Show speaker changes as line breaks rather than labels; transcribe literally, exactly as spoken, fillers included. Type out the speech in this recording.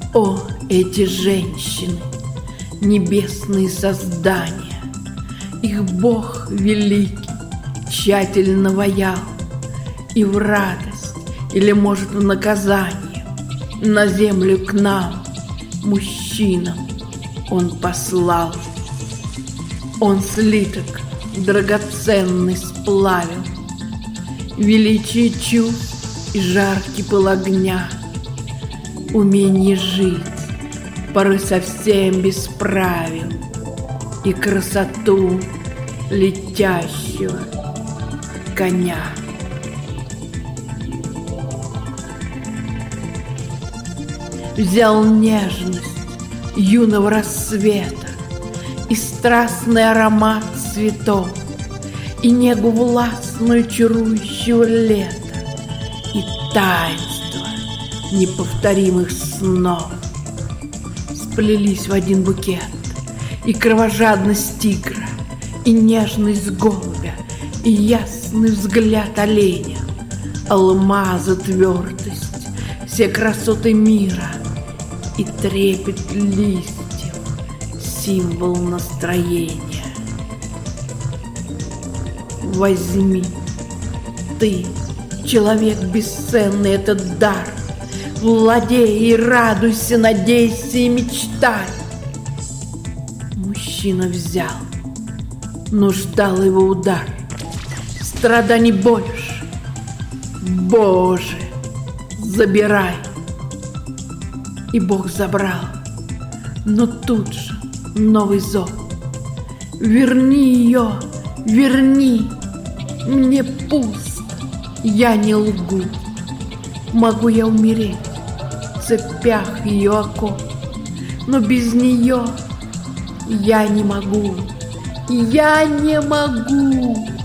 О, эти женщины, небесные создания! Их Бог великий тщательно ваял, и в радость, или, может, в наказание, на землю к нам, мужчинам, Он послал. Он слиток драгоценный сплавил, величие чувств и жаркий пыл огня, умение жить, порой совсем без правил, и красоту летящего коня. Взял нежность юного рассвета и страстный аромат цветов, и негу властную чарующего лета, и таинство неповторимых снов сплелись в один букет, и кровожадность тигра, и нежность голубя, и ясный взгляд оленя, алмаза твердость, все красоты мира и трепет листьев, символ настроения. Возьми ты, человек бесценный, этот дар, владей и радуйся, надейся и мечтай. Мужчина взял, но ждал его удар. Страданий больше, Боже, забирай. И Бог забрал, но тут же новый зов. Верни ее, верни, мне пусто, я не лгу. Могу я умереть в цепях ее оков, но без нее я не могу, я не могу.